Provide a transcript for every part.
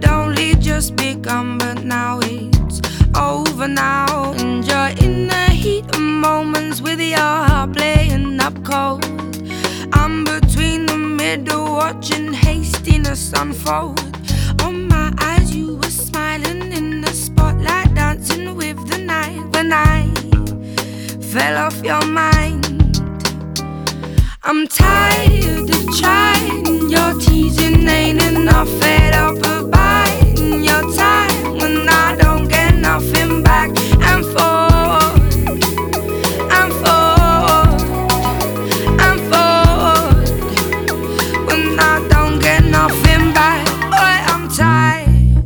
had only just begun, but now it's over now. And you're in the heat of moments with your heart playing up cold. I'm between the middle, watching hastiness unfold. On my eyes you were smiling in the spotlight, dancing with the night. When I fell off your mind, I'm tired of trying. Your teasing ain't enough, fed up of biding your time. When I don't get nothing back, and forward, and forward, and forward. When I don't get nothing back, boy, I'm tired.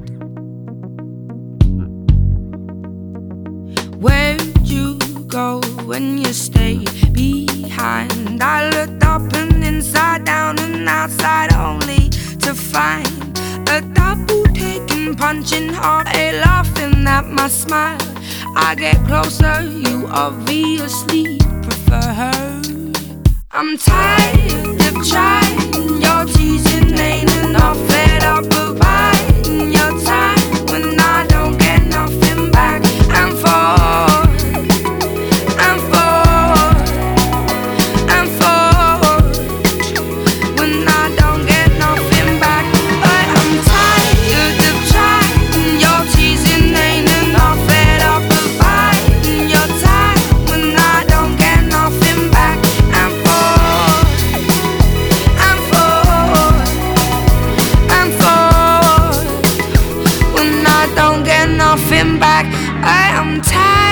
Where'd you go when you stayed behind? I looked up and inside down and outside only to find a double taking, punching hard, a laughing at my smile. I get closer, you obviously prefer her. I'm tired of trying. Your teasing ain't enough, fed up of biding your time. When I don't get nothing back, and forward, and forward, and forward. When I don't get nothing back, but I'm tired of trying. Your teasing ain't enough, fed up of biding your time. When I don't get nothing back, and forward, and forward, and forward. When I don't get nothing back, I am tired.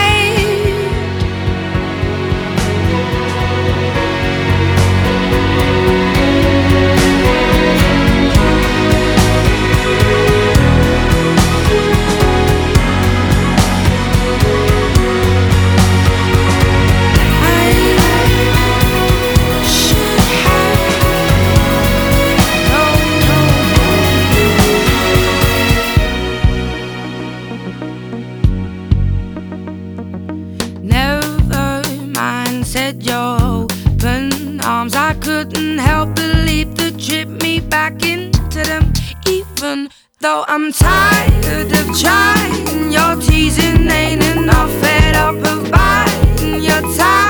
Never mind, said your open arms. I couldn't help but leap to trip me back into them. Even though I'm tired of trying, your teasing ain't enough, fed up of biding your time.